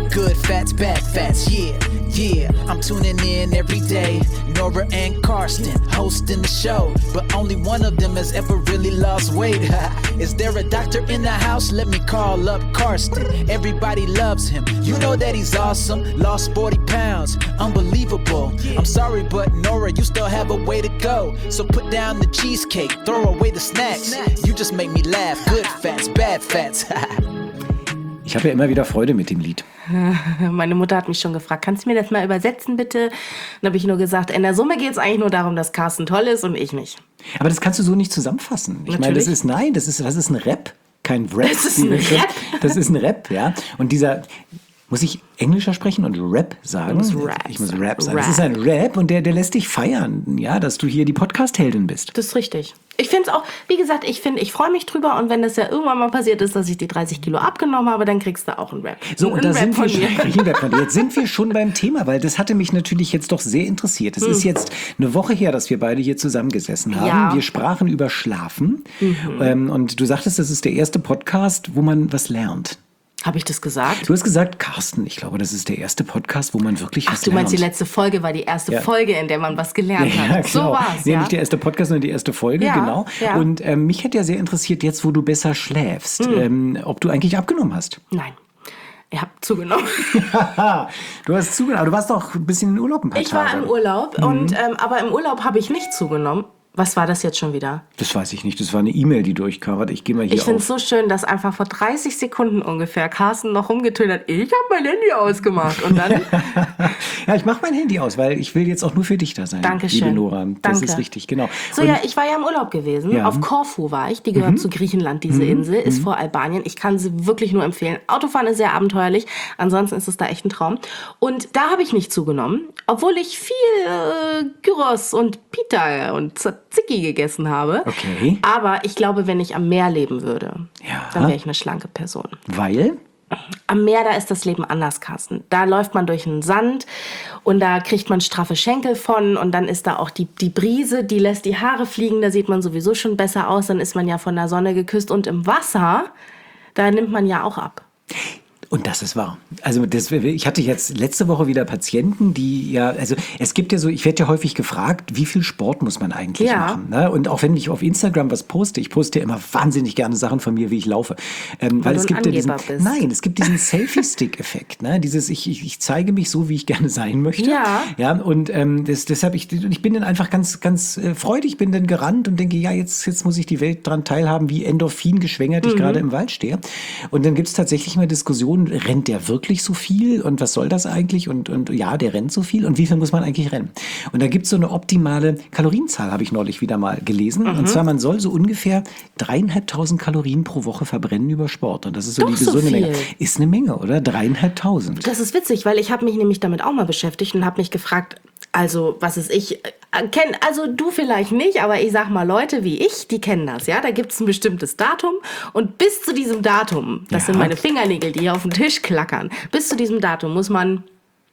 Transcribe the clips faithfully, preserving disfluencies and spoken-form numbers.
Good fats, bad fats, yeah, yeah. I'm tuning in every day. Nora and Karsten hosting the show, but only one of them has ever really lost weight. Is there a doctor in the house? Let me call up Karsten. Everybody loves him. You know that he's awesome. Lost forty pounds, unbelievable. I'm sorry, but Nora, you still have a way to go. So put down the cheesecake, throw away the snacks. You just make me laugh. Good fats, bad fats. Ich habe ja immer wieder Freude mit dem Lied. Meine Mutter hat mich schon gefragt, kannst du mir das mal übersetzen, bitte? Dann habe ich nur gesagt, in der Summe geht es eigentlich nur darum, dass Karsten toll ist und ich nicht. Aber das kannst du so nicht zusammenfassen. Ich meine, das ist, nein, das ist, das ist ein Rap, kein Rap. Das ist ein Rap? Das ist ein Rap, ja. Und dieser... Muss ich englischer sprechen und Rap sagen? Du musst Rap ich muss sagen. Rap sagen. Rap. Das ist ein Rap und der, der lässt dich feiern, ja, dass du hier die Podcast-Heldin bist. Das ist richtig. Ich finde es auch, wie gesagt, ich finde, ich freue mich drüber und wenn das ja irgendwann mal passiert ist, dass ich die dreißig Kilo abgenommen habe, dann kriegst du auch einen Rap. So, und da sind wir schon, mir. jetzt sind wir schon beim Thema, weil das hatte mich natürlich jetzt doch sehr interessiert. Es hm. ist jetzt eine Woche her, dass wir beide hier zusammengesessen haben. Ja. Wir sprachen über Schlafen mhm. ähm, und du sagtest, das ist der erste Podcast, wo man was lernt. Habe ich das gesagt? Du hast gesagt, Karsten, ich glaube, das ist der erste Podcast, wo man wirklich Ach, was du lernt. meinst, die letzte Folge war die erste ja. Folge, in der man was gelernt ja, hat. Ja, genau. So war es, nee, ja. Nicht der erste Podcast, sondern die erste Folge, ja, genau. Ja. Und ähm, mich hätte ja sehr interessiert, jetzt, wo du besser schläfst, mhm. ähm, ob du eigentlich abgenommen hast. Nein. Ich habe zugenommen. Du hast zugenommen, aber du warst doch ein bisschen in Urlaub ein paar Ich Tage. war im Urlaub, mhm. und, ähm, aber im Urlaub habe ich nicht zugenommen. Was war das jetzt schon wieder? Das weiß ich nicht. Das war eine E-Mail, die durchkam. Warte, ich gehe mal hier Ich finde auf. es so schön, dass einfach vor dreißig Sekunden ungefähr Carsten noch rumgetönt hat, ich habe mein Handy ausgemacht. Und dann... ja, ich mache mein Handy aus, weil ich will jetzt auch nur für dich da sein. Dankeschön. Liebe Nora. Das Danke. ist richtig, genau. So, und ja, ich war ja im Urlaub gewesen. Ja. Auf Korfu war ich. Die gehört mhm. zu Griechenland, diese mhm. Insel. Ist mhm. vor Albanien. Ich kann sie wirklich nur empfehlen. Autofahren ist sehr abenteuerlich. Ansonsten ist es da echt ein Traum. Und da habe ich nicht zugenommen, obwohl ich viel äh, Gyros und Pita und Tzatziki gegessen habe. Okay. Aber ich glaube, wenn ich am Meer leben würde, ja. dann wäre ich eine schlanke Person. Weil? Am Meer, da ist das Leben anders, Carsten. Da läuft man durch den Sand und da kriegt man straffe Schenkel von und dann ist da auch die, die Brise, die lässt die Haare fliegen, da sieht man sowieso schon besser aus, dann ist man ja von der Sonne geküsst und im Wasser, da nimmt man ja auch ab. Und das ist wahr. Also das, ich hatte jetzt letzte Woche wieder Patienten, die ja, also es gibt ja so, ich werde ja häufig gefragt, wie viel Sport muss man eigentlich ja. machen? Ne? Und auch wenn ich auf Instagram was poste, ich poste ja immer wahnsinnig gerne Sachen von mir, wie ich laufe. Ähm, weil, weil es gibt ja diesen, bist. nein, es gibt diesen Selfie-Stick-Effekt. Ne? Dieses, ich, ich, ich zeige mich so, wie ich gerne sein möchte. Ja. Ja. Und ähm, das, deshalb, ich, ich bin dann einfach ganz, ganz äh, freudig, bin dann gerannt und denke, ja, jetzt, jetzt muss ich die Welt dran teilhaben, wie Endorphin geschwängert ich mhm. gerade im Wald stehe. Und dann gibt es tatsächlich mal Diskussionen, rennt der wirklich so viel und was soll das eigentlich und, und ja, der rennt so viel und wie viel muss man eigentlich rennen? Und da gibt es so eine optimale Kalorienzahl, habe ich neulich wieder mal gelesen. Mhm. Und zwar, man soll so ungefähr dreieinhalbtausend Kalorien pro Woche verbrennen über Sport. Und das ist so Doch die gesunde so Menge. Ist eine Menge, oder? Dreieinhalbtausend. Das ist witzig, weil ich habe mich nämlich damit auch mal beschäftigt und habe mich gefragt, also was ist ich, äh, kenn, also du vielleicht nicht, aber ich sag mal, Leute wie ich, die kennen das, ja, da gibt es ein bestimmtes Datum und bis zu diesem Datum, das ja. sind meine Fingernägel, die hier auf dem Tisch klackern, bis zu diesem Datum muss man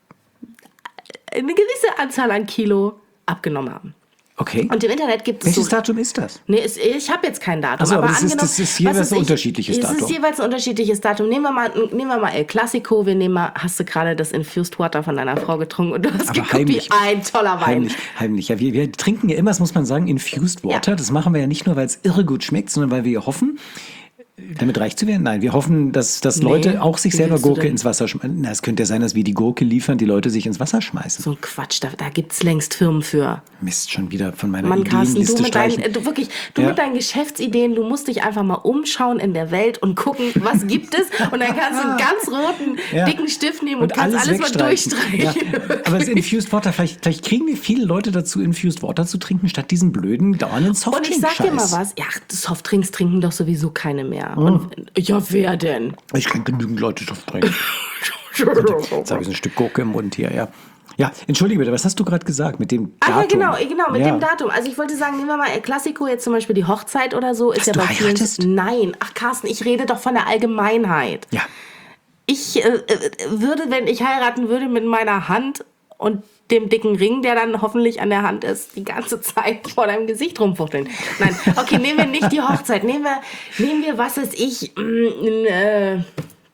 eine gewisse Anzahl an Kilo abgenommen haben. Okay. Und im Internet gibt es Welches so, Datum ist das? Nee, es, ich habe jetzt kein Datum. Ach so, aber, aber das, ist, das ist jeweils ein unterschiedliches Datum. Es ist jeweils ein unterschiedliches Datum. Nehmen wir mal, nehmen wir mal El Clasico. Wir nehmen mal, hast du gerade das Infused Water von deiner Frau getrunken und du hast aber geguckt, heimlich, wie ein toller Wein. Heimlich, heimlich. Ja, wir, wir trinken ja immer, das muss man sagen, Infused Water. Ja. Das machen wir ja nicht nur, weil es irre gut schmeckt, sondern weil wir ja hoffen, damit reich zu werden? Nein, wir hoffen, dass, dass nee, Leute auch sich selber Gurke ins Wasser schmeißen. Na, es könnte ja sein, dass wir die Gurke liefern, die Leute sich ins Wasser schmeißen. So ein Quatsch, da, da gibt es längst Firmen für. Mist, schon wieder von meiner Mann, Carsten, Ideenliste du mit streichen. deinen, du wirklich, du ja. mit deinen Geschäftsideen, du musst dich einfach mal umschauen in der Welt und gucken, was gibt es. Und dann kannst du einen ganz roten, ja. dicken Stift nehmen und, und kannst alles, alles mal durchstreichen. Ja. Aber das Infused Water, vielleicht, vielleicht kriegen wir viele Leute dazu, Infused Water zu trinken, statt diesen blöden, dauernden Softdrinks. Und ich sag dir mal was, ja, Softdrinks trinken doch sowieso keine mehr. Oh. Und, ja, wer denn? Ich kenne genügend Leute Softdrinks. Jetzt habe ich ein Stück Gurke im Mund hier, ja. Ja, entschuldige bitte, was hast du gerade gesagt mit dem Datum? Ah, ja, genau, genau, mit ja. dem Datum. Also ich wollte sagen, nehmen wir mal El Clasico, jetzt zum Beispiel die Hochzeit oder so. Ist was, ja du bei heiratest? vielen. Nein, ach Carsten, ich rede doch von der Allgemeinheit. Ja. Ich äh, würde, wenn ich heiraten würde, mit meiner Hand und dem dicken Ring, der dann hoffentlich an der Hand ist, die ganze Zeit vor deinem Gesicht rumfuchteln. Nein, okay, nehmen wir nicht die Hochzeit. Nehmen wir, nehmen wir was weiß ich, mh, äh,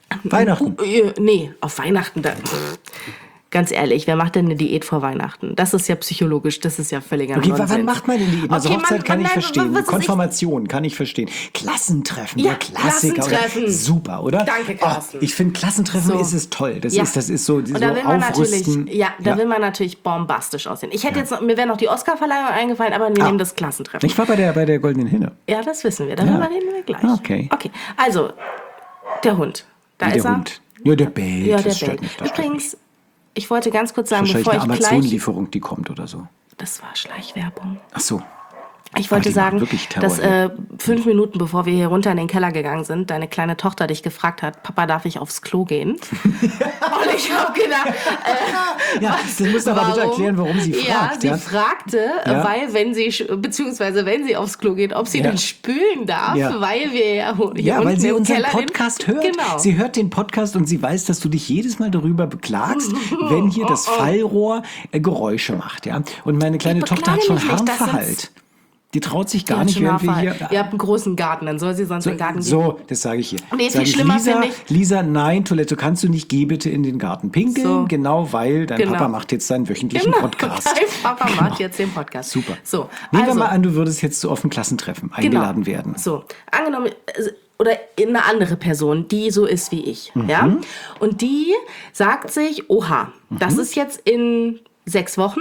Weihnachten. Uh, äh, nee, auf Weihnachten. Da, pff, ganz ehrlich, wer macht denn eine Diät vor Weihnachten? Das ist ja psychologisch, das ist ja völliger Okay, Nonsens. wann macht man denn die? Also Okay, Hochzeit man- kann man- ich nein, verstehen. was ist Konfirmation kann ich verstehen. Klassentreffen, Ja, der Klassiker. Klassentreffen. Oder? Super, oder? Danke, Carsten. Oh, ich finde, Klassentreffen So. ist es toll. Das Ja. ist, das ist so, Und so da will man aufrüsten. natürlich, ja, da Ja. will man natürlich bombastisch aussehen. Ich hätte jetzt noch, mir wäre noch die Oscarverleihung eingefallen, aber wir Ah. nehmen das Klassentreffen. Ich war bei der, bei der Goldenen Hinne. Ja, das wissen wir. Darüber Ja. reden wir gleich. Okay. Okay, also, der Hund. Da Wie ist der er. Hund. Ja, der bellt. Ja, der das stört bellt. mich. Das stört mich. Übrigens, ich wollte ganz kurz sagen, Wahrscheinlich bevor eine ich gleich... Amazon-Lieferung, die kommt oder so. Das war Schleichwerbung. Ach so. Ich wollte die machen sagen, wirklich Terror, dass äh, fünf Minuten bevor wir hier runter in den Keller gegangen sind, deine kleine Tochter dich gefragt hat, Papa, darf ich aufs Klo gehen? Und ich habe gedacht, äh, Ja, das musst du aber bitte erklären, warum sie fragt. Ja, Ja, sie fragte, Ja. weil wenn sie, sch- beziehungsweise wenn sie aufs Klo geht, ob sie Ja. dann spülen darf, Ja. weil wir ja hier Ja, unten weil sie im unseren Keller den- Podcast hört. Genau. Sie hört den Podcast und sie weiß, dass du dich jedes Mal darüber beklagst, wenn hier das Fallrohr äh, Geräusche macht. Ja? Und meine kleine Ich Tochter hat beklage schon mich nicht, das Harnverhalt. sind's- Die traut sich Die gar hat nicht, schon während wir Nachfall. hier... Ihr habt einen großen Garten, dann soll sie sonst in den Garten gehen. So, das sage ich hier. Nee, Sag viel schlimmer Lisa, finde ich- Lisa, nein, Toilette kannst du nicht, geh bitte in den Garten pinkeln. So. Genau, weil dein Genau. Papa macht jetzt seinen wöchentlichen Genau, Podcast. dein Papa Genau. macht jetzt den Podcast. Super. So, Nehmen also, wir mal an, du würdest jetzt zu offenen Klassentreffen eingeladen genau. werden. So, angenommen, äh, oder eine andere Person, die so ist wie ich, Mhm. ja? Und die sagt sich, oha, das Mhm. ist jetzt in sechs Wochen.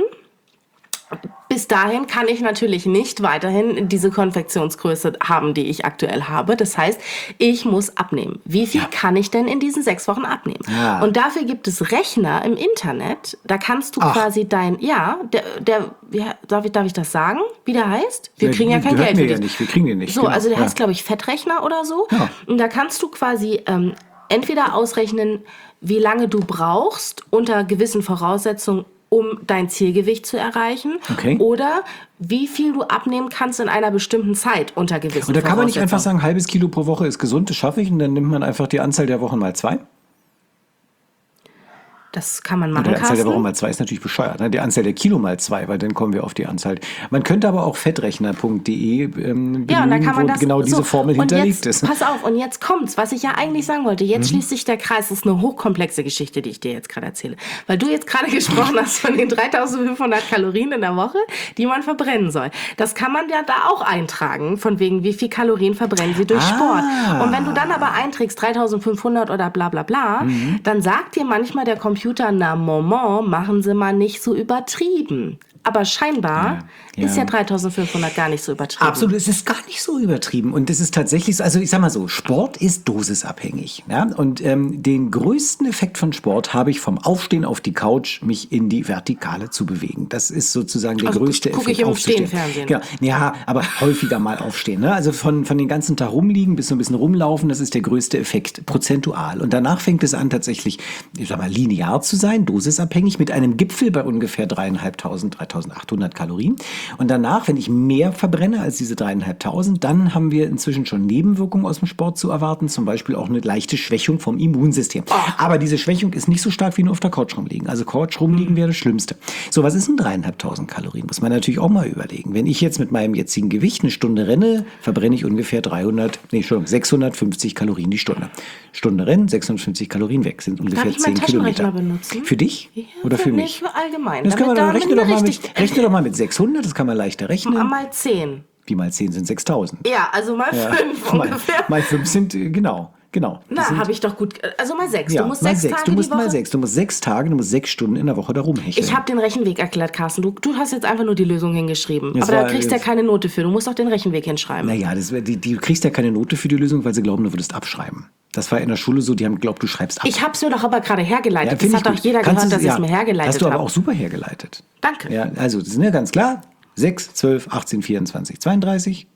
Bis dahin kann ich natürlich nicht weiterhin diese Konfektionsgröße haben, die ich aktuell habe. Das heißt, ich muss abnehmen. Wie viel Ja. kann ich denn in diesen sechs Wochen abnehmen? Ja. Und dafür gibt es Rechner im Internet. Da kannst du Ach. quasi dein, ja, der, der wie, darf, ich, darf ich das sagen, wie der heißt? Wir kriegen ja kein gehört Geld mir für ja dich. nicht, wir kriegen den nicht. So, genau. also der ja. heißt, glaube ich, Fettrechner oder so. Ja. Und da kannst du quasi ähm, entweder ausrechnen, wie lange du brauchst unter gewissen Voraussetzungen, um dein Zielgewicht zu erreichen. Okay. Oder wie viel du abnehmen kannst in einer bestimmten Zeit unter gewissen Und da kann man nicht einfach Voraussetzungen. sagen, ein halbes Kilo pro Woche ist gesund, das schaffe ich, und dann nimmt man einfach die Anzahl der Wochen mal zwei. Das kann man Oder machen, die Anzahl der Wochen Carsten. mal zwei ist natürlich bescheuert. Ne? Die Anzahl der Kilo mal zwei, weil dann kommen wir auf die Anzahl. Man könnte aber auch fettrechner punkt de ähm, bemühen, Ja, und da kann man wo das genau diese so. Formel Und hinterlegt jetzt, ist. Pass auf, und jetzt kommt's, was ich ja eigentlich sagen wollte. Mhm. Jetzt schließt sich der Kreis. Das ist eine hochkomplexe Geschichte, die ich dir jetzt gerade erzähle. Weil du jetzt gerade gesprochen hast von den dreitausendfünfhundert Kalorien in der Woche, die man verbrennen soll. Das kann man ja da auch eintragen, von wegen, wie viel Kalorien verbrennen sie durch Ah. Sport. Und wenn du dann aber einträgst dreitausendfünfhundert oder bla bla bla, Mhm. dann sagt dir manchmal der Computer, na Moment, machen Sie mal nicht so übertrieben. Aber scheinbar Ja, ist ja. ja dreitausendfünfhundert gar nicht so übertrieben. Absolut, es ist gar nicht so übertrieben. Und das ist tatsächlich so, also ich sag mal so, Sport ist dosisabhängig. Ja? Und ähm, den größten Effekt von Sport habe ich vom Aufstehen auf die Couch, mich in die Vertikale zu bewegen. Das ist sozusagen der Also größte guck Effekt. ich im Aufzustehen. Stehen Fernsehen. Genau. Ja, aber häufiger mal aufstehen. Ne? Also von, von den ganzen Tag rumliegen bis so ein bisschen rumlaufen, das ist der größte Effekt, prozentual. Und danach fängt es an, tatsächlich, ich sag mal, linear zu sein, dosisabhängig, mit einem Gipfel bei ungefähr dreieinhalbtausend, dreitausendachthundert Kalorien. Und danach, wenn ich mehr verbrenne als diese dreieinhalbtausend, dann haben wir inzwischen schon Nebenwirkungen aus dem Sport zu erwarten, zum Beispiel auch eine leichte Schwächung vom Immunsystem. Aber diese Schwächung ist nicht so stark wie nur auf der Couch rumliegen. Also Couch rumliegen wäre das Schlimmste. So, was ist denn dreieinhalbtausend Kalorien? Muss man natürlich auch mal überlegen. Wenn ich jetzt mit meinem jetzigen Gewicht eine Stunde renne, verbrenne ich ungefähr dreihundert, nee, Entschuldigung, sechshundertfünfzig Kalorien die Stunde. Stunde rennen, sechshundertfünfzig Kalorien weg, sind ungefähr ich meinen zehn Kilometer. Taschenrechner benutzen? Für dich Ja, oder für nee, mich? für allgemein. Das kann man Damit dann, da- rechne, doch mal richtig- mit, rechne doch mal mit sechshundert, das kann man leichter rechnen. Mal zehn. Wie mal zehn sind sechstausend. Ja, also mal Ja. fünf Mal, ungefähr. mal fünf sind, äh, genau, genau. Die Na, sind, habe ich doch gut. Also mal sechs. ja, du musst mal sechs, sechs. Tage Du musst die Woche. mal sechs. Du musst sechs Tage, du musst sechs Stunden in der Woche da rumhecheln. Ich habe den Rechenweg erklärt, Carsten. Du, du hast jetzt einfach nur die Lösung hingeschrieben. Das Aber da war kriegst du ja jetzt- keine Note für. Du musst auch den Rechenweg hinschreiben. Naja, das, wär- die, die kriegst ja keine Note für die Lösung, weil sie glauben, du würdest abschreiben. Das war in der Schule so, die haben geglaubt, du schreibst ab. Ich habe es mir doch aber gerade hergeleitet. Ja, find das ich hat doch gut. jeder Kannst gehört, du- dass ich ja, es mir hergeleitet Hast du aber habe. auch super hergeleitet. Danke. Ja, also, das ist ja ganz klar. sechs, zwölf, achtzehn, vierundzwanzig, zweiunddreißig.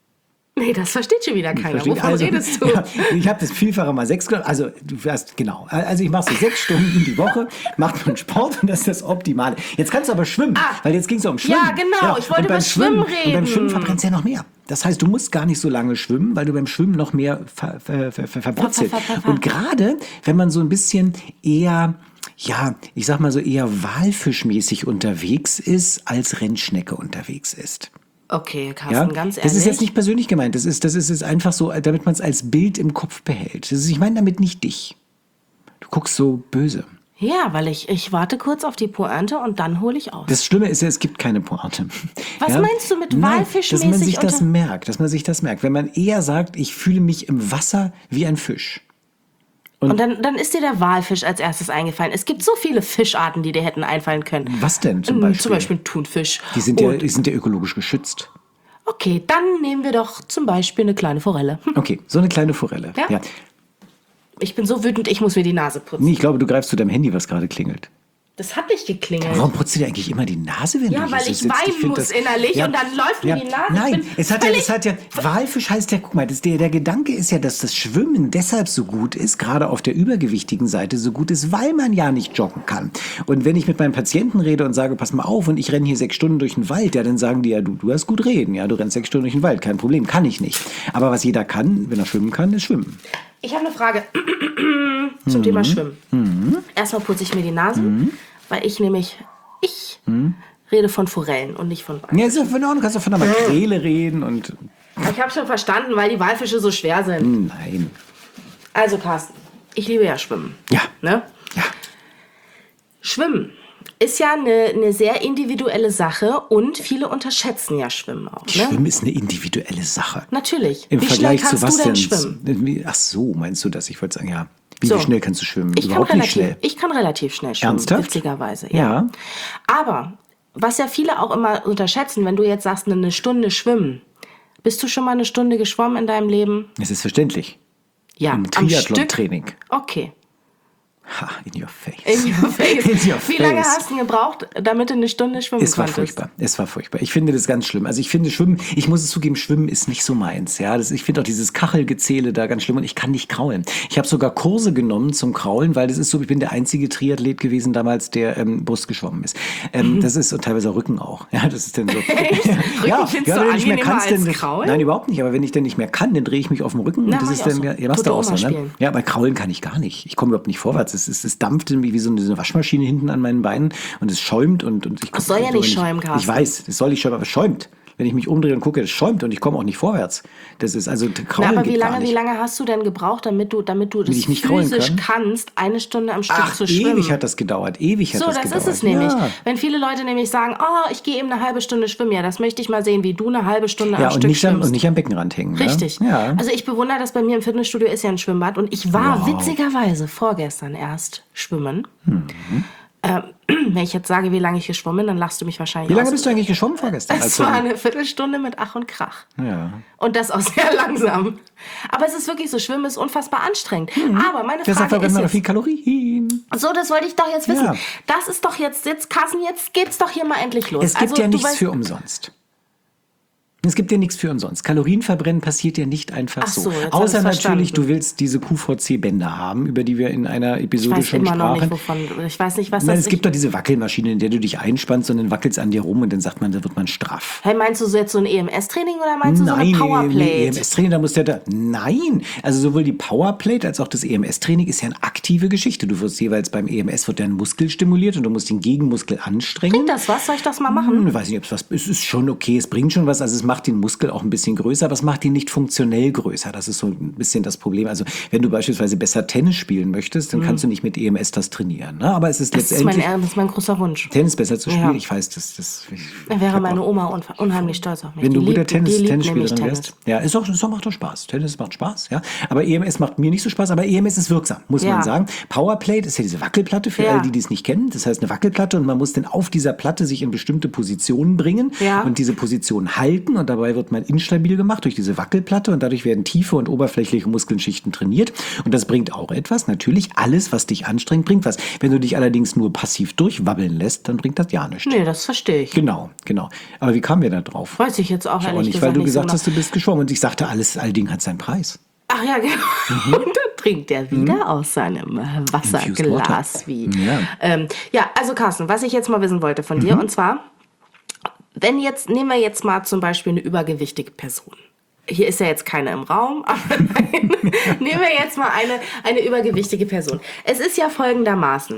Nee, das versteht schon wieder keiner. Verstehe. Wovon also, redest du? Ja, ich habe das Vielfache mal sechs gemacht. Also du wärst, genau. Also ich mache so sechs Stunden die Woche, mache nun Sport und das ist das Optimale. Jetzt kannst du aber schwimmen, Ah. weil jetzt ging es ja um Schwimmen. Ja, genau. Ich wollte Und beim über Schwimmen Und beim reden. Schwimmen verbrennst du ja noch mehr. Das heißt, du musst gar nicht so lange schwimmen, weil du beim Schwimmen noch mehr ver, ver, ver, ver, verbrutzelt. Ver- ver- ver- ver- Und gerade, wenn man so ein bisschen eher, ja, ich sag mal so eher walfischmäßig unterwegs ist, als Rennschnecke unterwegs ist. Okay, Carsten, Ja, ganz ehrlich. das ist jetzt nicht persönlich gemeint. Das ist, das ist jetzt einfach so, damit man es als Bild im Kopf behält. Das ist, ich meine damit nicht dich. guckst so böse. Ja, weil ich, ich warte kurz auf die Pointe und dann hole ich aus. Das Schlimme ist ja, es gibt keine Pointe. Was ja? meinst du mit Nein, walfischmäßig? dass man sich das merkt, dass man sich das merkt. Wenn man eher sagt, ich fühle mich im Wasser wie ein Fisch. Und, und dann, dann ist dir der Walfisch als erstes eingefallen. Es gibt so viele Fischarten, die dir hätten einfallen können. Was denn zum Beispiel? Zum Beispiel ein Thunfisch. Die sind, ja, die sind ja ökologisch geschützt. Okay, dann nehmen wir doch zum Beispiel eine kleine Forelle. Okay, so eine kleine Forelle. Ja? ja. Ich bin so wütend, ich muss mir die Nase putzen. Nee, ich glaube, du greifst zu deinem Handy, was gerade klingelt. Das hat nicht geklingelt. Warum putzt du dir eigentlich immer die Nase, wenn ja, du weil hier ich sitzt? weinen Ich muss das, innerlich ja, und dann läuft ja, mir die Nase. Nein, es hat, ja, es hat ja, Walfisch heißt ja, guck mal, das, der, der Gedanke ist ja, dass das Schwimmen deshalb so gut ist, gerade auf der übergewichtigen Seite so gut ist, weil man ja nicht joggen kann. Und wenn ich mit meinen Patienten rede und sage, pass mal auf und ich renne hier sechs Stunden durch den Wald, ja, dann sagen die ja, du, du hast gut reden, ja, du rennst sechs Stunden durch den Wald, kein Problem, kann ich nicht. Aber was jeder kann, wenn er schwimmen kann, ist schwimmen. Ich habe eine Frage zum mhm. Thema Schwimmen. Mhm. Erstmal putze ich mir die Nase, mhm. weil ich nämlich, ich mhm. rede von Forellen und nicht von Walfischen. Ja, ist ja in Ordnung, du kannst doch von einer Makrele reden und... Ich habe schon verstanden, weil die Walfische so schwer sind. Nein. Also Carsten, ich liebe ja Schwimmen. Ja. Ne? Ja. Schwimmen ist ja eine, eine sehr individuelle Sache und viele unterschätzen ja Schwimmen auch. Ne? Schwimmen ist eine individuelle Sache. Natürlich. Im Wie Vergleich schnell kannst zu was du denn denn? schwimmen? Ach so, meinst du das? Ich wollte sagen, ja. Wie, So. wie schnell kannst du schwimmen? Ich kann, Überhaupt nicht relativ, schnell. ich kann relativ schnell schwimmen, Ernsthaft? witzigerweise. Ja. Ja. Aber was ja viele auch immer unterschätzen, wenn du jetzt sagst, eine Stunde schwimmen. Bist du schon mal eine Stunde geschwommen in deinem Leben? Es ist verständlich. Ja, Im am Stück? Triathlon-Training. Okay. Ha, in your face. In your face. In your Wie lange face. hast du gebraucht, damit du eine Stunde schwimmen Es war konntest? furchtbar. Es war furchtbar. Ich finde das ganz schlimm. Also ich finde Schwimmen, ich muss es zugeben, Schwimmen ist nicht so meins. Ja, das, ich finde auch dieses Kachelgezähle da ganz schlimm und ich kann nicht kraulen. Ich habe sogar Kurse genommen zum Kraulen, weil das ist so, ich bin der einzige Triathlet gewesen damals, der ähm, Brust geschwommen ist. Ähm, mhm. Das ist und teilweise Rücken auch. Ja, das ist dann so. Echt? Rücken ja, findest ja, du wenn ich nicht mehr angenehmer kann's, als dann, Kraulen? Nein, überhaupt nicht. Aber wenn ich dann nicht mehr kann, dann drehe ich mich auf den Rücken. Na, und das mach ist ich dann, auch so. ja, machst Tote du auch so, Oma ne? spielen. Ja, bei Kraulen kann ich gar nicht. Ich komme überhaupt nicht vorwärts. Es, es, es dampft irgendwie wie so eine, so eine Waschmaschine hinten an meinen Beinen und es schäumt und, und ich Das soll ja nicht schäumen, Carsten. Ich weiß, es soll nicht schäumen, aber es schäumt. Wenn ich mich umdrehe und gucke, es schäumt und ich komme auch nicht vorwärts. Das ist also Kraulen Na, aber geht wie gar lange, nicht. wie lange hast du denn gebraucht, damit du, damit du das ich nicht kraulen physisch kann? kannst, eine Stunde am Stück Ach, zu schwimmen? ewig hat das gedauert. Ewig hat So, das, das gedauert. ist es nämlich. Ja. Wenn viele Leute nämlich sagen, oh, ich gehe eben eine halbe Stunde schwimmen, ja, das möchte ich mal sehen, wie du eine halbe Stunde Ja, am und Stück nicht, am, schwimmst. und nicht am Beckenrand hängen. Richtig. Ne? Ja. Also ich bewundere das, bei mir im Fitnessstudio ist ja ein Schwimmbad und ich war Wow. witzigerweise vorgestern erst schwimmen. Mhm. Ähm, wenn ich jetzt sage, wie lange ich geschwommen bin, dann lachst du mich wahrscheinlich Wie lange aus. bist du eigentlich geschwommen vorgestern? Es Also- war eine Viertelstunde mit Ach und Krach. Ja. Und das auch sehr langsam. Aber es ist wirklich so, Schwimmen ist unfassbar anstrengend. Aber meine Deshalb Frage verbrennt ist man doch jetzt, viel Kalorien. so, das wollte ich doch jetzt wissen. Ja. Das ist doch jetzt, jetzt Carsten, jetzt geht's doch hier mal endlich los. Es gibt also, ja du nichts weißt- für umsonst. Es gibt ja nichts für umsonst. Kalorienverbrennen passiert ja nicht einfach Ach so, so. jetzt hab Außer ich's natürlich, verstanden. du willst diese Q V C-Bänder haben, über die wir in einer Ich Episode weiß schon immer noch sprachen. nicht, wovon. Ich weiß nicht, was Nein, das es gibt ist. doch diese Wackelmaschine, in der du dich einspannst und dann wackelst an dir rum und dann sagt man, da wird man straff. Hey, meinst du so jetzt so ein E M S-Training oder meinst du so eine Nein, Powerplate? E M S-Training, da muss der da. Nein, also sowohl die Powerplate als auch das E M S-Training ist ja eine aktive Geschichte. Du wirst jeweils beim E M S wird dein Muskel stimuliert und du musst den Gegenmuskel anstrengen. Bringt das was? Soll ich das mal machen? Hm, weiß nicht, ob es was ist. Es ist schon okay, es bringt schon was. Also es macht den Muskel auch ein bisschen größer, aber es macht ihn nicht funktionell größer. Das ist so ein bisschen das Problem. Also wenn du beispielsweise besser Tennis spielen möchtest, dann kannst du nicht mit E M S das trainieren. Ne? Aber es ist Das ist, mein, letztendlich das ist mein großer Wunsch. Tennis besser zu spielen. Ja. Ich weiß, das, das ich, Da ich wäre hab meine auch- Oma unver- unheimlich stolz auf mich. wenn du Die guter liebt- Tennis, die liebt Tennisspielerin nämlich wärst. Ja, ist auch, ist auch, macht doch Spaß. Tennis macht Spaß, ja. Aber E M S macht mir nicht so Spaß, aber E M S ist wirksam, muss Ja. man sagen. Powerplate ist ja diese Wackelplatte für Ja. alle, die es nicht kennen. Das heißt eine Wackelplatte und man muss dann auf dieser Platte sich in bestimmte Positionen bringen Ja. und diese Position halten und dabei wird man instabil gemacht durch diese Wackelplatte und dadurch werden tiefe und oberflächliche Muskelschichten trainiert und das bringt auch etwas. Natürlich, alles, was dich anstrengt, bringt was. Wenn du dich allerdings nur passiv durchwabbeln lässt, dann bringt das ja nichts. Nee, das verstehe ich. Genau, genau. Aber wie kamen wir da drauf? Weiß ich jetzt auch Ich auch ehrlich nicht, gesagt weil du nicht gesagt so hast, du bist geschwommen und ich sagte, alles, all Ding hat seinen Preis. Ach ja, genau. Und dann trinkt er wieder aus seinem äh, Infused Water. Wasserglas. Wie. Ja. Ähm, ja, also Carsten, was ich jetzt mal wissen wollte von dir, und zwar, wenn jetzt, nehmen wir jetzt mal zum Beispiel eine übergewichtige Person. Hier ist ja jetzt keine im Raum, aber nein, nehmen wir jetzt mal eine, eine übergewichtige Person. Es ist ja folgendermaßen.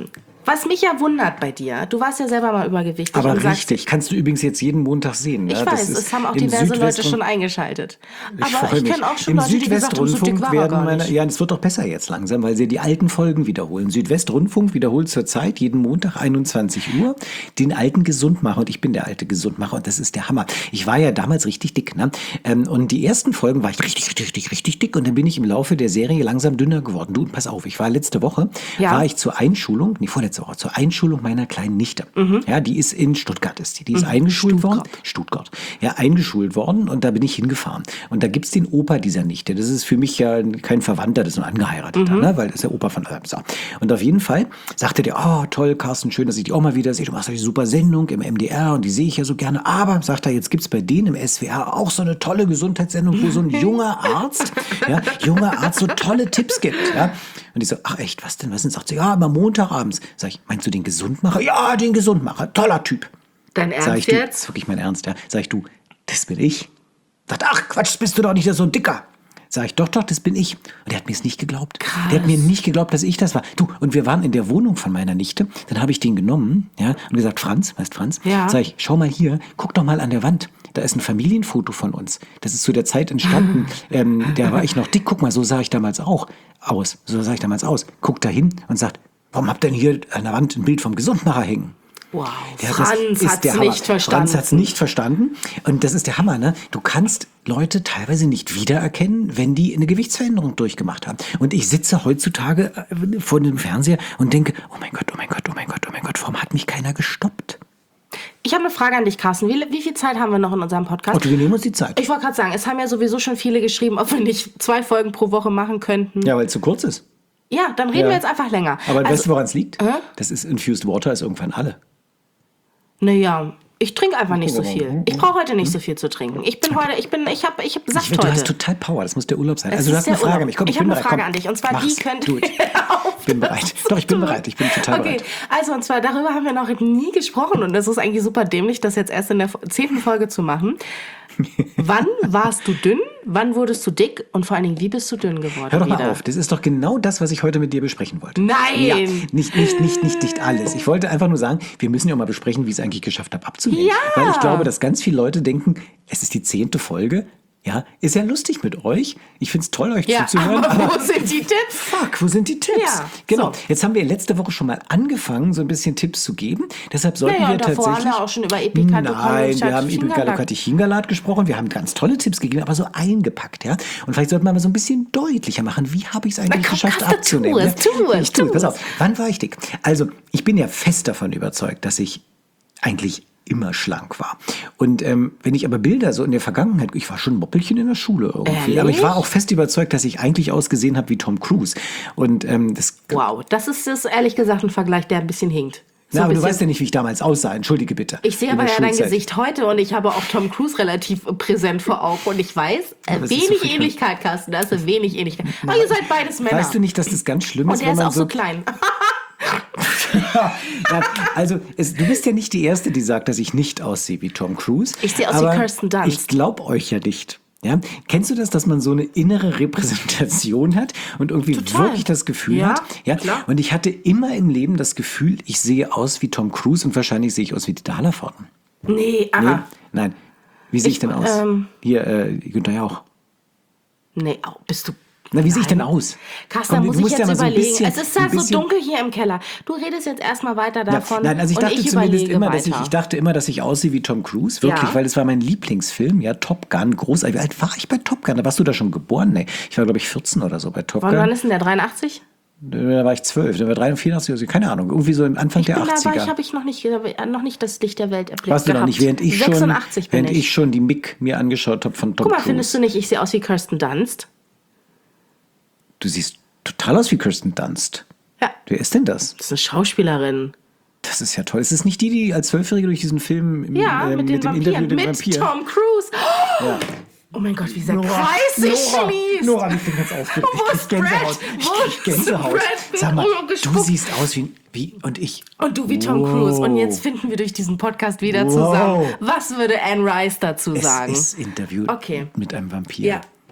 Was mich ja wundert bei dir, du warst ja selber mal übergewichtig. Aber und richtig, sagst, kannst du übrigens jetzt jeden Montag sehen. ich ja? weiß, Das ist es haben auch im diverse Leute Südwestrund- schon eingeschaltet. Ich Aber freue ich mich. kenne auch schon Im Leute, die gesagt haben, so dick Südwestrundfunk war er werden gar meine, nicht. ja, das wird doch besser jetzt langsam, weil sie die alten Folgen wiederholen. Südwestrundfunk wiederholt zurzeit jeden Montag einundzwanzig Uhr den alten Gesundmacher und ich bin der alte Gesundmacher und das ist der Hammer. Ich war ja damals richtig dick, ne? Ähm, Und die ersten Folgen war ich richtig, richtig, richtig, richtig dick und dann bin ich im Laufe der Serie langsam dünner geworden. Du, pass auf, ich war letzte Woche, Ja. war ich zur Einschulung, nee, vorletzte Woche, zur Einschulung meiner kleinen Nichte. Ja, die ist in Stuttgart, ist die. Die ist eingeschult worden. Stuttgart. Ja, eingeschult worden und da bin ich hingefahren. Und da gibt's den Opa dieser Nichte. Das ist für mich ja kein Verwandter, das ist ein Angeheirateter, ne? Weil das ist der Opa von so. Und auf jeden Fall sagte der, oh toll, Carsten, schön, dass ich dich auch mal wieder sehe. Du machst eine super Sendung im M D R und die sehe ich ja so gerne. Aber, sagt er, jetzt gibt's bei denen im S W R auch so eine tolle Gesundheitssendung, wo so ein junger Arzt, ja, junger Arzt so tolle Tipps gibt. Ja. Und ich so, ach echt, was denn, was denn? Sagt sie, ja, immer Montagabends. Sag ich, meinst du den Gesundmacher? Ja, den Gesundmacher, toller Typ. Dein Sag ich, Ernst du, jetzt? das ist wirklich mein Ernst, ja. Sag ich, du, das bin ich. Sagt, ach Quatsch, bist du doch nicht so ein Dicker. Sag ich, doch, doch, das bin ich. Und der hat mir es nicht geglaubt. Krass. Der hat mir nicht geglaubt, dass ich das war. Du, und wir waren in der Wohnung von meiner Nichte. Dann habe ich den genommen, ja, und gesagt, Franz, weißt Franz? Ja. Sag ich, schau mal hier, guck doch mal an der Wand. Da ist ein Familienfoto von uns. Das ist zu der Zeit entstanden. ähm, da war ich noch dick. Guck mal, so sah ich damals auch aus. So sah ich damals aus. Guckt da hin und sagt, warum habt ihr denn hier an der Wand ein Bild vom Gesundmacher hängen? Wow, Ja, das Franz ist hat's der Hammer. nicht verstanden. Franz hat's nicht verstanden. Und das ist der Hammer, ne? Du kannst Leute teilweise nicht wiedererkennen, wenn die eine Gewichtsveränderung durchgemacht haben. Und ich sitze heutzutage äh, vor dem Fernseher und denke, oh mein Gott, oh mein Gott, oh mein Gott, oh mein Gott, warum hat mich keiner gestoppt? Ich habe eine Frage an dich, Carsten. Wie, wie viel Zeit haben wir noch in unserem Podcast? Okay, wir nehmen uns die Zeit. Ich wollte gerade sagen, es haben ja sowieso schon viele geschrieben, ob wir nicht zwei Folgen pro Woche machen könnten. Ja, weil es zu kurz ist. Ja, dann reden Ja. wir jetzt einfach länger. Aber weißt also, du, woran es liegt? Äh? Das ist Infused Water, ist irgendwann alle. Naja, ich trinke einfach nicht so viel. Ich brauche heute nicht so viel zu trinken. Ich bin heute, ich bin, ich habe ich hab Saft Ich will, du heute. hast total Power, das muss der Urlaub sein. Es also du ist hast eine der Frage Urlaub. an mich. Komm, ich, Ich bin habe eine bereit. Frage Komm, an dich. Und zwar, mach's. die könnte- Du, ich bin bereit. Doch, ich bin bereit. Ich bin total Okay, bereit. also und zwar darüber haben wir noch nie gesprochen und das ist eigentlich super dämlich, das jetzt erst in der zehnten Folge zu machen. Wann warst du dünn? Wann wurdest du dick? Und vor allen Dingen, wie bist du dünn geworden? Hör doch mal wieder? auf, das ist doch genau das, was ich heute mit dir besprechen wollte. Nein! Ja, nicht, nicht, nicht, nicht, nicht alles. Ich wollte einfach nur sagen, wir müssen ja mal besprechen, wie ich es eigentlich geschafft habe abzunehmen. Ja! Weil ich glaube, dass ganz viele Leute denken, es ist die zehnte Folge. Ja, ist ja lustig mit euch. Ich find's toll, euch Ja, zuzuhören. aber wo sind die Tipps? Fuck, wo sind die Tipps? Ja, genau. so. Jetzt haben wir letzte Woche schon mal angefangen, so ein bisschen Tipps zu geben. Deshalb sollten Naja, wir und davor tatsächlich... haben wir auch schon über Epicatochin Nein, wir haben Chingalat. Epicatochin-Galat gesprochen. Wir haben ganz tolle Tipps gegeben, aber so eingepackt, ja. Und vielleicht sollten wir mal so ein bisschen deutlicher machen. Wie habe ich es eigentlich Na komm, geschafft Kaste, tu abzunehmen? es, tu ja? es, Ich tu tu Pass es. auf. Wann war ich dick? Also, ich bin ja fest davon überzeugt, dass ich eigentlich immer schlank war. Und ähm, wenn ich aber Bilder so in der Vergangenheit, ich war schon ein Moppelchen in der Schule irgendwie, Ehrlich? aber ich war auch fest überzeugt, dass ich eigentlich ausgesehen habe wie Tom Cruise. Und ähm, das Wow, das ist, das ist ehrlich gesagt ein Vergleich, der ein bisschen hinkt. So Na, ein aber du bisschen- weißt ja nicht, wie ich damals aussah. Entschuldige bitte. Ich sehe In aber der ja dein Schulzeit. Gesicht heute und ich habe auch Tom Cruise relativ präsent vor Augen und ich weiß, äh, Aber es ist so wenig viel- Ähnlichkeit, Carsten, da ist eine wenig Ähnlichkeit. Aber ihr seid beides Männer. Weißt du nicht, dass das ganz schlimm und ist, der wenn ist man auch so klein. Ja, also, es, du bist ja nicht die Erste, die sagt, dass ich nicht aussehe wie Tom Cruise. Ich sehe aus wie aber Kirsten Dunst. Ich glaube euch ja nicht. Ja? Kennst du das, dass man so eine innere Repräsentation hat und irgendwie Total. wirklich das Gefühl Ja, hat? Ja, klar. Und ich hatte immer im Leben das Gefühl, ich sehe aus wie Tom Cruise und wahrscheinlich sehe ich aus wie Dieter Hallervorden. Nee, Nee? aha. Nein. Wie sehe ich, Ich, denn aus? ähm, Hier, äh, Günther Jauch. Nee, au, bist du... Na, wie sehe ich Nein. denn aus? Carsten, da Komm, muss du ich musst jetzt ja mal so ein überlegen. bisschen- es ist ein halt so bisschen- dunkel hier im Keller. Du redest jetzt erstmal weiter Ja, davon. nein, also ich und dachte ich zumindest überlege immer, dass ich, weiter. ich dachte immer, dass ich aussehe wie Tom Cruise, wirklich, Ja. weil es war mein Lieblingsfilm, ja, Top Gun, großartig. Wie alt war ich bei Top Gun? Da warst du da schon geboren? Nee, ich war, glaube ich, vierzehn oder so bei Top Wann, Gun. wann ist denn der dreiundachtzig? Da war ich zwölf, da war dreiundvierzig, also keine Ahnung, irgendwie so im Anfang Ich der bin dabei, ich achtziger. habe ich noch nicht, noch nicht das Licht der Welt erblickt Warst du noch gehabt. nicht, während ich schon, sechsundachtzig bin während ich. ich schon die Mick mir angeschaut habe von Tom Guck mal, Cruise. findest du nicht, ich sehe aus wie Kirsten Dunst? Du siehst total aus wie Kirsten Dunst. Ja, Wer ist denn das? das ist eine Schauspielerin. Das ist ja toll. Ist es nicht die, die als Zwölfjährige durch diesen Film im, Ja, ähm, mit, den dem Vampiren, Interview mit dem mit Vampir? Tom Cruise. Oh, Ja. oh mein Gott, wie dieser Kreis sich schließt. Nora, ich bin ganz aufgeregt. Wo Ich ist krieg Gänsehaut. Brad? Ich Wo krieg ist Gänsehaut. Brad? Sag mal, Oh, du gespuckt. siehst aus wie, wie und ich. Und du wie Tom Wow. Cruise. Und jetzt finden wir durch diesen Podcast wieder Wow. zusammen. Was würde Anne Rice dazu Es sagen? ist Interview Okay. mit einem Vampir. Ja.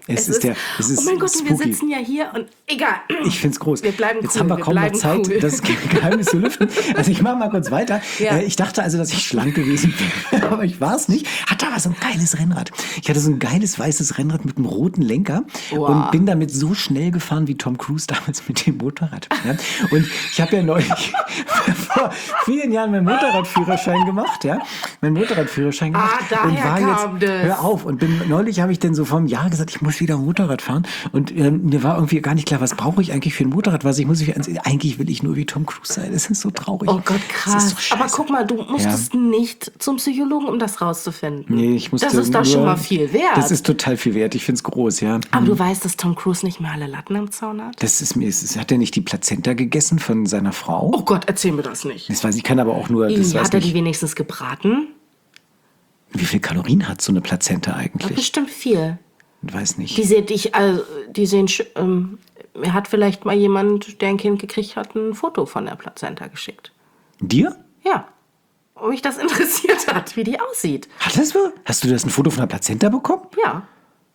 Es, es ist der, es ist oh mein Gott, spooky. wir sitzen ja hier und egal. Ich find's groß. Wir bleiben Jetzt cool, haben wir wir kaum noch bleiben Zeit, cool. das Geheimnis zu lüften. Also ich mache mal kurz weiter. Ja. Äh, Ich dachte also, dass ich schlank gewesen bin, aber ich war es nicht. Hatte aber so ein geiles Rennrad. Ich hatte so ein geiles weißes Rennrad mit einem roten Lenker Wow. und bin damit so schnell gefahren wie Tom Cruise damals mit dem Motorrad. Ja? Und ich habe ja neulich vor vielen Jahren meinen Motorradführerschein gemacht, ja, meinen Motorradführerschein gemacht Ah, daher und war kam jetzt, das. hör auf, und bin neulich habe ich dann so vor einem Jahr gesagt, ich muss wieder Motorrad fahren und ähm, mir war irgendwie gar nicht klar, was brauche ich eigentlich für ein Motorrad, was ich muss ich eigentlich will ich nur wie Tom Cruise sein. Das ist so traurig. Oh Gott, Das krass. ist so scheiße. Aber guck mal, du musstest nicht zum Psychologen, um das rauszufinden. Nee, ich musste das ist doch nur, schon mal viel wert. Das ist total viel wert. Ich finde es groß, ja. Aber du weißt, dass Tom Cruise nicht mehr alle Latten am Zaun hat? Das ist mir, ist, hat er nicht die Plazenta gegessen von seiner Frau? Oh Gott, erzähl mir das nicht. Das weiß ich, kann aber auch nur, das Ih, weiß hat er die nicht. wenigstens gebraten? Wie viel Kalorien hat so eine Plazenta eigentlich? Bestimmt viel. Ich weiß nicht. Die sehen, ich, also, die sehen, sch- ähm, mir hat vielleicht mal jemand, der ein Kind gekriegt hat, ein Foto von der Plazenta geschickt. Dir? Ja. Ob mich das interessiert hat, wie die aussieht. Hat das so? Hast du das ein Foto von der Plazenta bekommen? Ja.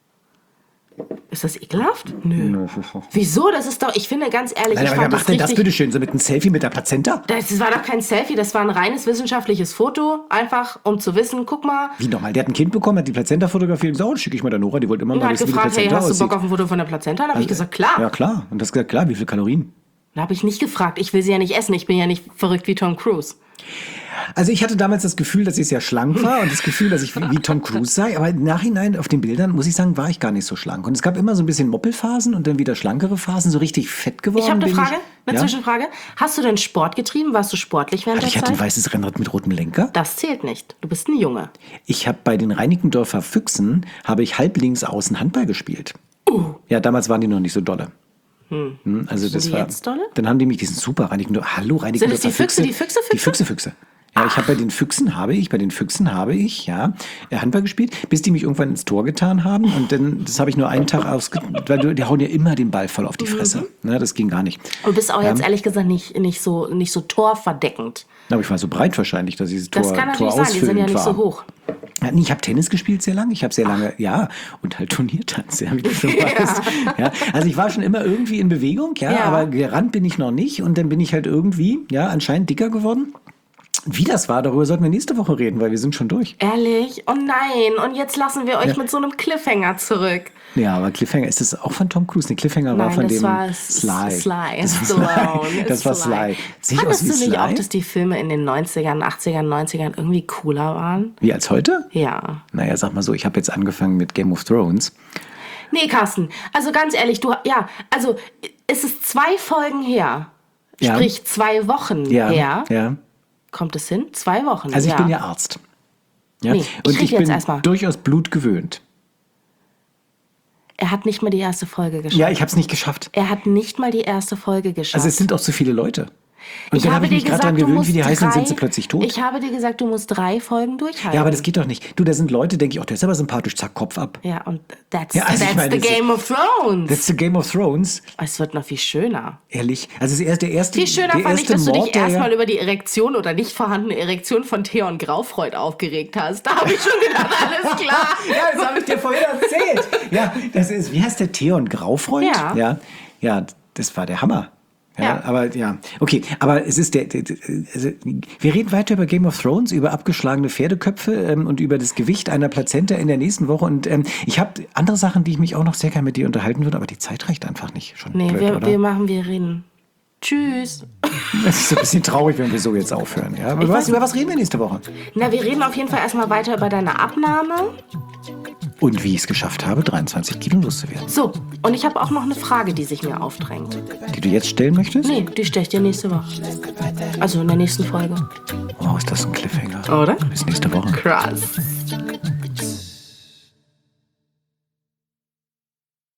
Ist das ekelhaft? Nö. Wieso? Das ist doch, ich finde ganz ehrlich, Nein, ich aber wer fand macht das denn das richtig... bitte schön? So mit einem Selfie mit der Plazenta? Das war doch kein Selfie, das war ein reines wissenschaftliches Foto, einfach um zu wissen, guck mal. Wie nochmal? Der hat ein Kind bekommen, hat die Plazenta fotografiert und gesagt, oh, das schicke ich mal der Nora, die wollte immer Und mal hat wissen, wie die gefragt, hey, Plazenta hast du aussieht. Bock auf ein Foto von der Plazenta? Dann habe ich gesagt, klar. Ja, klar. Und das gesagt, klar, wie viel Kalorien? Dann habe ich nicht gefragt, ich will sie ja nicht essen, ich bin ja nicht verrückt wie Tom Cruise. Also ich hatte damals das Gefühl, dass ich sehr schlank war und das Gefühl, dass ich wie, wie Tom Cruise sei. Aber im Nachhinein auf den Bildern, muss ich sagen, war ich gar nicht so schlank. Und es gab immer so ein bisschen Moppelphasen und dann wieder schlankere Phasen. So richtig fett geworden Ich habe eine bin Frage, ich. eine Ja? Zwischenfrage. Hast du denn Sport getrieben? Warst du sportlich während Also ich der hatte ein Zeit? weißes Rennrad mit rotem Lenker. Das zählt nicht. Du bist ein Junge. Ich habe bei den Reinickendorfer Füchsen, habe ich halblinks außen Handball gespielt. Ja, damals waren die noch nicht so dolle. Hm, Also das die war, jetzt dolle? Dann haben die mich diesen super Reinickendorfer, hallo Reinickendorfer Sind es die Füchse, die Füchse, Die Füchse? Füchse, Füchse. Ja, ich habe bei den Füchsen habe ich, bei den Füchsen habe ich, ja, äh, Handball gespielt, bis die mich irgendwann ins Tor getan haben und dann, das habe ich nur einen Tag ausge, weil du, die hauen ja immer den Ball voll auf die Fresse. Ne, das ging gar nicht. Und bist auch Ja. jetzt ehrlich gesagt nicht, nicht, so, nicht so torverdeckend. Aber ich war so breit wahrscheinlich, dass dieses Tor, Das kann Tor natürlich sein, die sind ja ausfüllend nicht so war. hoch. Ja, nee, ich habe Tennis gespielt sehr lange. Ich habe sehr lange, ja, und halt Turniertanz, ja, wie du schon weißt. Ja, also ich war schon immer irgendwie in Bewegung, ja, Ja. aber gerannt bin ich noch nicht. Und dann bin ich halt irgendwie, ja, anscheinend dicker geworden. Wie das war, darüber sollten wir nächste Woche reden, weil wir sind schon durch. Ehrlich? Oh nein, und jetzt lassen wir euch Ja. mit so einem Cliffhanger zurück. Ja, aber Cliffhanger, ist das auch von Tom Cruise? Der Cliffhanger war Nein, von das dem war Sly. Sly. Das war Stallone. Sly. Das war Sly. Sehe ich aus Fandest wie du nicht Sly? auch, dass die Filme in den neunzigern, achtzigern, neunzigern irgendwie cooler waren? Wie als heute? Ja. Naja, sag mal so, ich habe jetzt angefangen mit Game of Thrones. Nee, Carsten, also ganz ehrlich, du, ja, also es ist zwei Folgen her. Ja. Sprich, zwei Wochen Ja, her. ja. Kommt es hin? Zwei Wochen. Also ich ja. bin ja Arzt. Ja? Nee, ich und rede ich jetzt bin erst mal. durchaus Blut gewöhnt. Er hat nicht mal die erste Folge geschafft. Ja, ich habe es nicht geschafft. Er hat nicht mal die erste Folge geschafft. Also es sind auch zu viele Leute. Und ich dann habe habe ich dir mich gerade gesagt, daran du gewöhnt, musst wie die heißen, dann drei, sind sie plötzlich tot. Ich habe dir gesagt, du musst drei Folgen durchhalten. Ja, aber das geht doch nicht. Du, da sind Leute, denke ich, oh, der ist aber sympathisch, zack, Kopf ab. Ja, und that's, Ja, also ich that's meine, the das ist- Game of Thrones. That's the Game of Thrones. Es wird noch viel schöner. Ehrlich. Also es ist erst der erste, Viel schöner der fand ich, erste dass du dich Mord, der erstmal ja, über die Erektion oder nicht vorhandene Erektion von Theon Graufreud aufgeregt hast. Da habe ich schon gedacht, alles klar. Ja, das habe ich dir vorhin erzählt. Ja, das ist, wie heißt der Theon Graufreund? Ja. Ja, ja, das war der Hammer. Ja, Ja. aber ja, okay, aber es ist der, der, der also, wir reden weiter über Game of Thrones, über abgeschlagene Pferdeköpfe ähm, und über das Gewicht einer Plazenta in der nächsten Woche und ähm, ich habe andere Sachen, die ich mich auch noch sehr gerne mit dir unterhalten würde, aber die Zeit reicht einfach nicht. Schon Nee, blöd, wir, oder? wir machen, wir reden. Tschüss. Das ist so ein bisschen traurig, wenn wir so jetzt aufhören. Ja? Aber was, über was reden wir nächste Woche? Na, wir reden auf jeden Fall erstmal weiter über deine Abnahme. Und wie ich es geschafft habe, dreiundzwanzig Kilo loszuwerden. So, und ich habe auch noch eine Frage, die sich mir aufdrängt. Die du jetzt stellen möchtest? Nee, die stelle ich dir nächste Woche. Also in der nächsten Folge. Oh, ist das ein Cliffhanger. Oder? Bis nächste Woche. Krass.